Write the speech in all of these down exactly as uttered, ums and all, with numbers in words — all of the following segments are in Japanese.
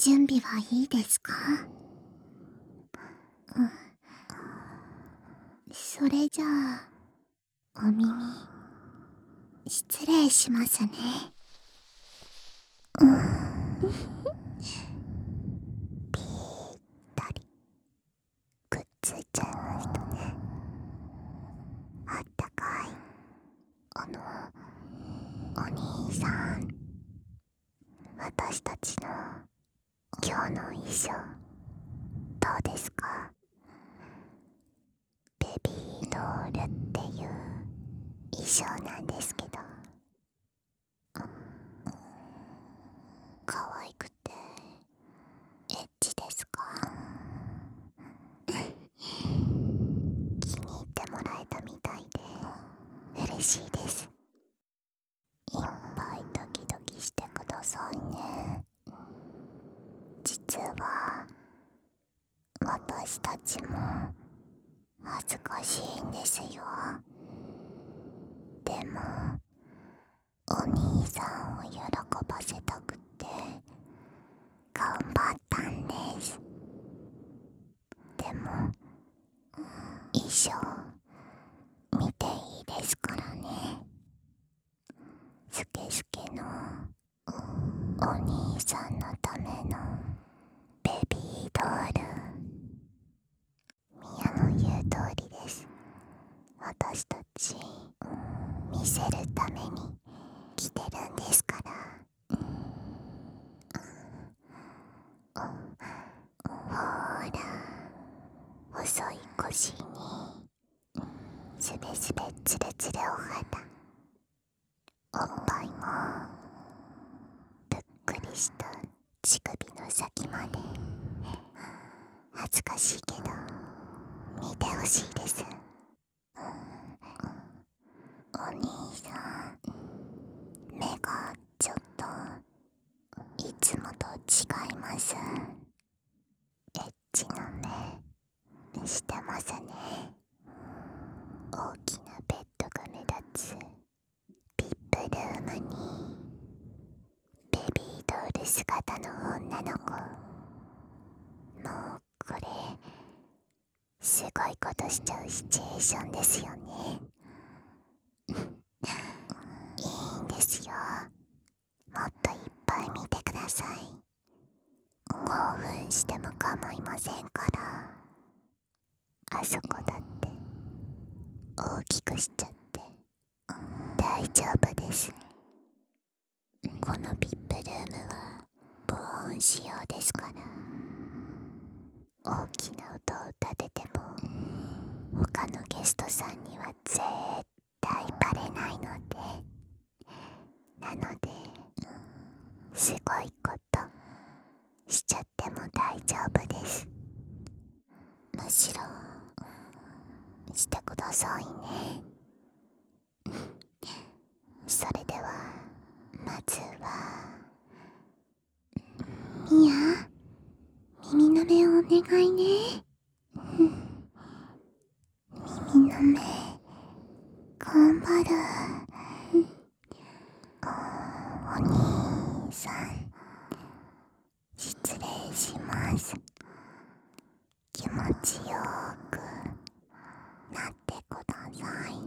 準備はいいですか？うん。それじゃあ、お耳、失礼しますね。うん。ぴったり、くっついちゃいましたね。あったかい。あの、お兄さん、私たちの今日の衣装、どうですか？ベビードールっていう衣装なんですけど、可愛くてエッチですか？気に入ってもらえたみたいで嬉しいです。いっぱいドキドキしてくださいね。実は私たちも恥ずかしいんですよ。でもお兄さんを喜ばせたくて頑張ったんです。でも衣装見ていいですからね。スケスケのお兄さんのためのベビードール。ミヤの言う通りです。私たち見せるために来てるんですから。ほーら、細い腰にすべすべつるつるお肌、おっぱいもぷっくりした乳首の先まで。恥ずかしいけど見てほしいです。お兄さん、目がちょっといつもと違います。エッチな目してますね。大きなベッドが目立つビップルームにベビードール姿の女の子。もうこれすごいことしちゃうシチュエーションですよね。いいんですよ。もっといっぱい見てください。興奮しても構いませんから。あそこだって大きくしちゃって大丈夫です。このビップルームは防音仕様ですから、大きな音を立てても他のゲストさんには絶対バレないので、なのですごいことしちゃっても大丈夫です。むしろしてくださいね。それではまずはミヤ、耳の目をお願いね。耳の目頑張る。お兄さん、失礼します。気持ちよくなってください。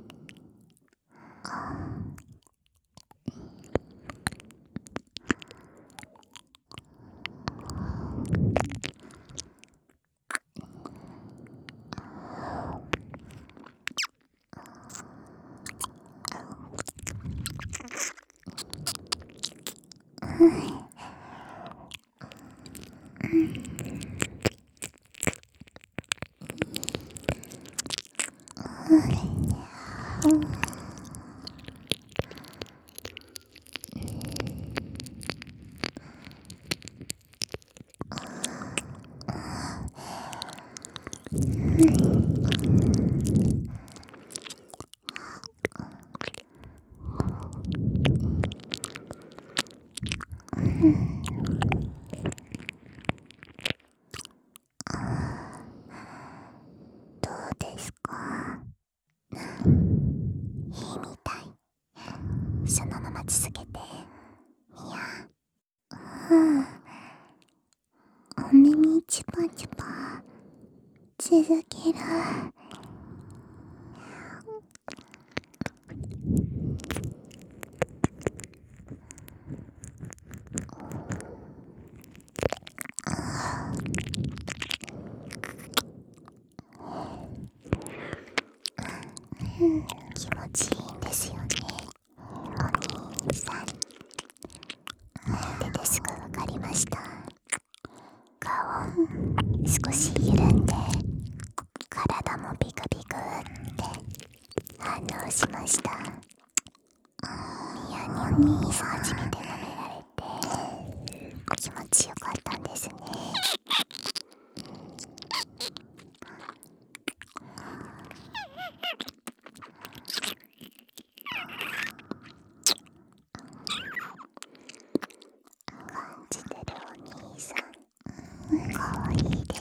どうですか？いいみたい。そのまま続けて。ミヤ。うん、 にチュパチュパ続ける。気持ちいいんですよね、お兄さん。でですぐわかりました。顔少し緩んで、体もビクビクって反応しました。ミヤにお兄さん初めて舐められて気持ちよかったんですね。感じてるお兄さん、かわいいです。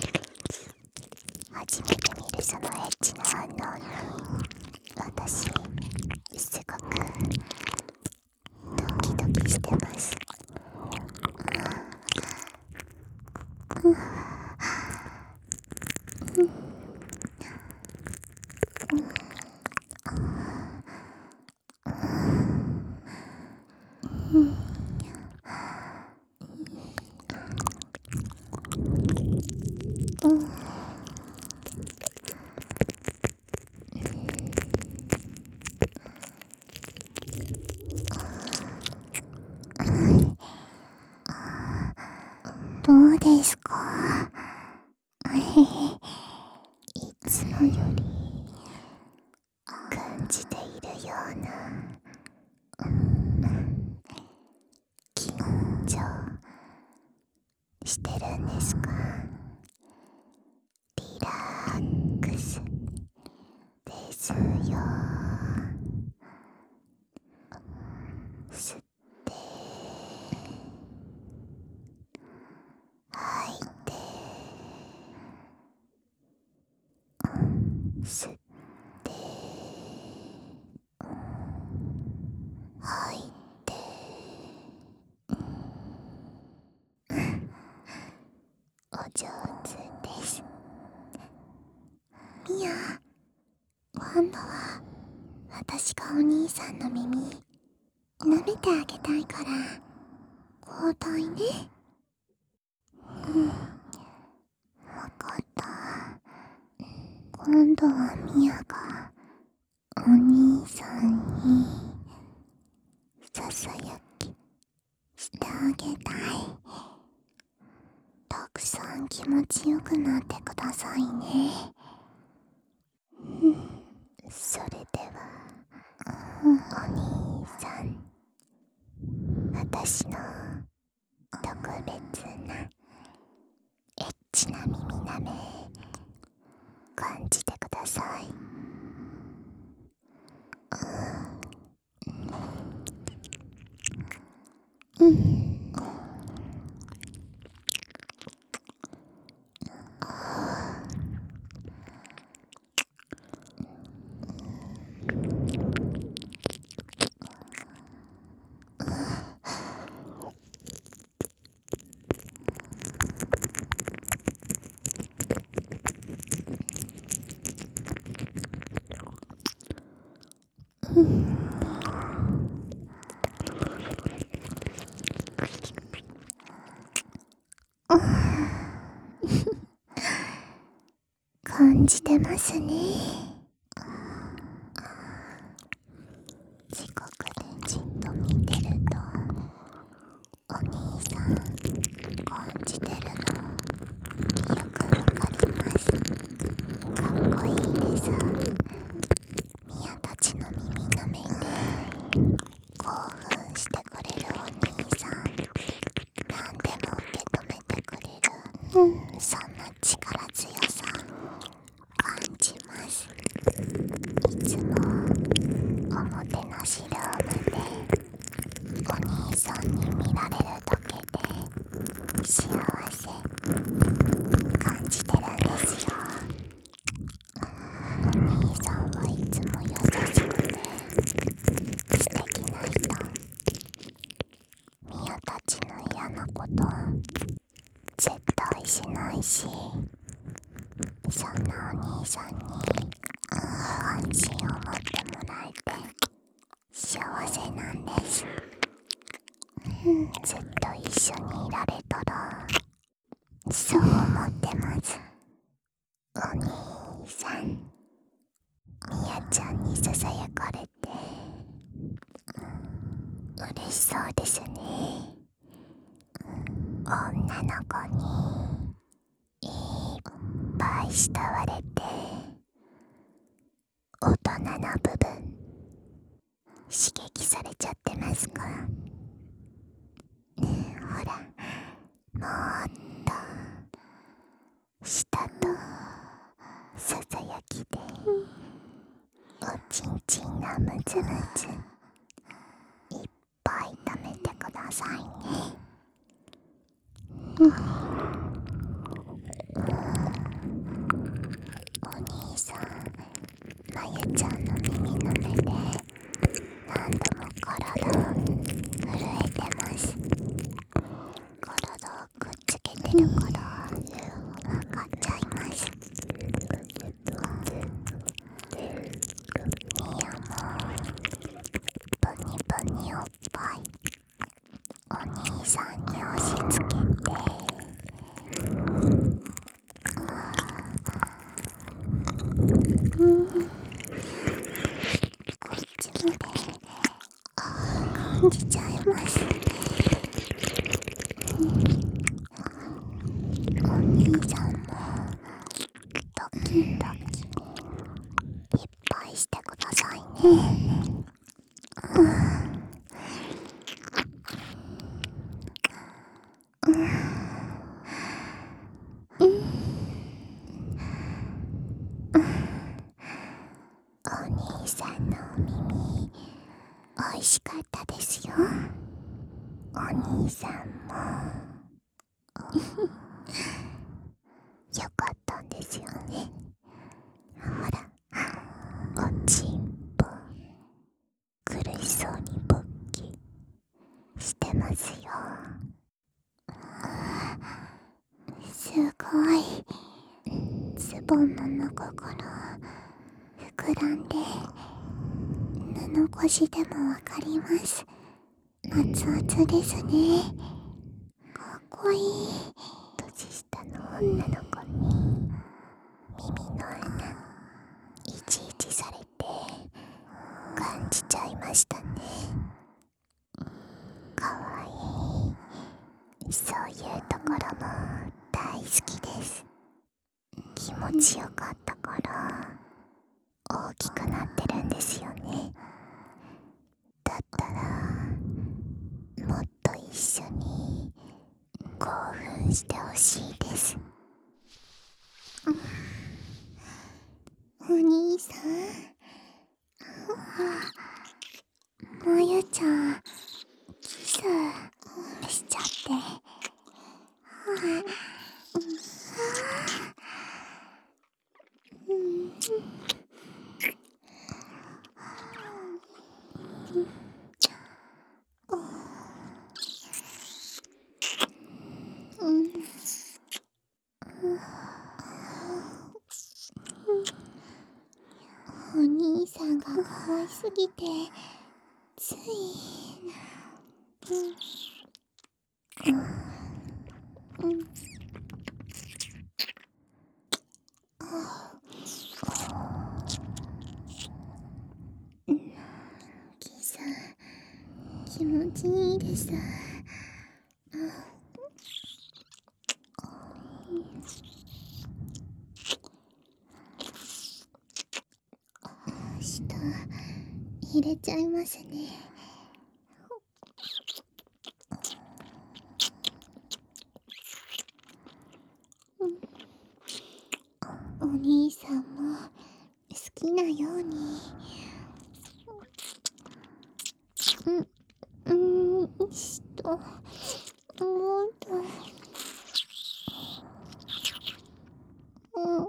初めて見るそのエッチな反応に私すごくドキドキしてます。どうですか？いつもより感じているような緊張してるんですか？リラックスですよ。吸って吐いて、吸って吐いて。お上手です。ミヤ、今度は私がお兄さんの耳舐めてあげたいから交代ね。うん、わかった。今度はミヤがお兄さんにささやきしてあげたい。たくさん気持ちよくなってくださいね。うん、それでは、うん、お兄さん、私の特別なエッチな耳舐め感じてください。うん、うん感じてますね。近くでじっと見てるとお兄さん感じてるのよくわかります。かっこいいです。ミヤたちの耳舐めて興奮してくれるお兄さん、何でも受け止めてくれる、うん、そんな力強さ感じます。いつもおもてなしルームでお兄さんに見られるだけで幸せ感じてるんですよ。お兄さんはいつも優しくて素敵な人。ミヤたちの嫌なこと絶対しないし、そんなお兄さんに関心を持ってもらえて幸せなんです。ずっと一緒にいられたらそう思ってます。お兄さん、みやちゃんにささやかれて嬉しそうですね。女の子にいっぱい慕われて大人な部分刺激されちゃってますか？ほら、もっと舌とささやきでおちんちんのムズムズいっぱい食べてくださいね。お兄さん、まゆちゃんの耳の目で何度も体を震えてます。体をくっつけてるからわかっちゃいます。みやもブニブニおっぱいお兄さんに押し付けてこっちまで感じちゃいます。お兄さんもドキドキいっぱいしてくださいね。お兄さんのお耳おいしかったですよ。お兄さんもよかったんですよね。ほら、おちんぽ苦しそうに勃起してますよ。すごい、ズボンの中から膨らんで布越しでもわかります。熱々ですね。かっこいい。年下の女の子に耳の穴いちいちされて感じちゃいましたね。かわいい。そういうところも大好きです。気持ちよかったから大きくなってるんですよね。だったらもっと一緒に興奮してほしいです。お兄さん、まゆちゃんキスしちゃって。お兄さんが可愛すぎてついうんうんキス気持ちいいです。舌入れちゃいますね。お兄さんも好きなようにうんうんしともっとうんうん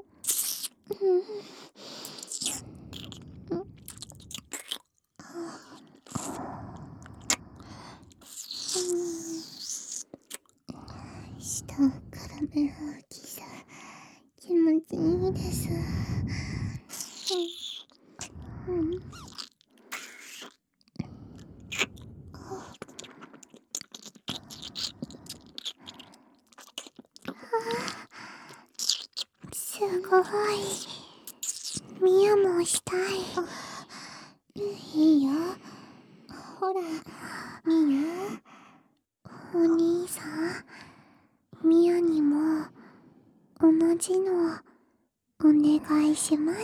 下から雨吹きさ気持ちいいです。うん、うん、すごい。ミヤもしたい。いいよ。ほら、ミヤ。お兄さん、ミヤにも同じのお願いします。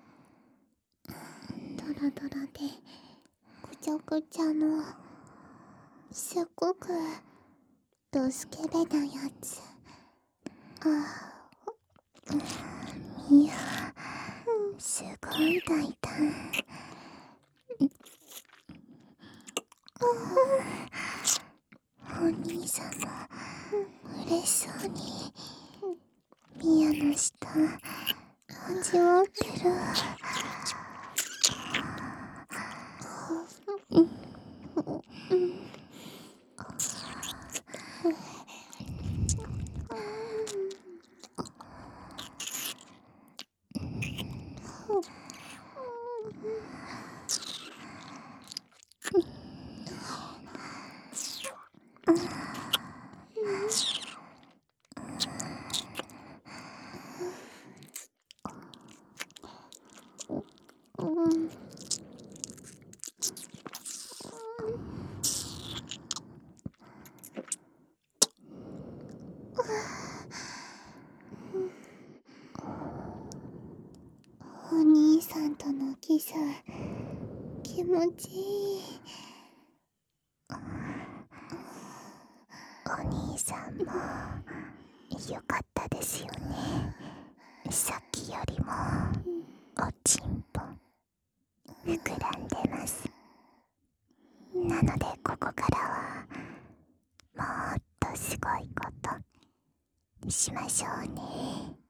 ドロドロでぐちゃぐちゃのすっごくドスケベなやつ。ああ、ミヤ、すごい大胆。お兄さんも嬉しそうにミヤの舌味わってる。うんうん、うん、お兄さんとのキス気持ちいい。お兄さんもよかったですよね。さっきよりもおちんぽ膨らんでます。なのでここからはもっとすごいことしましょうね。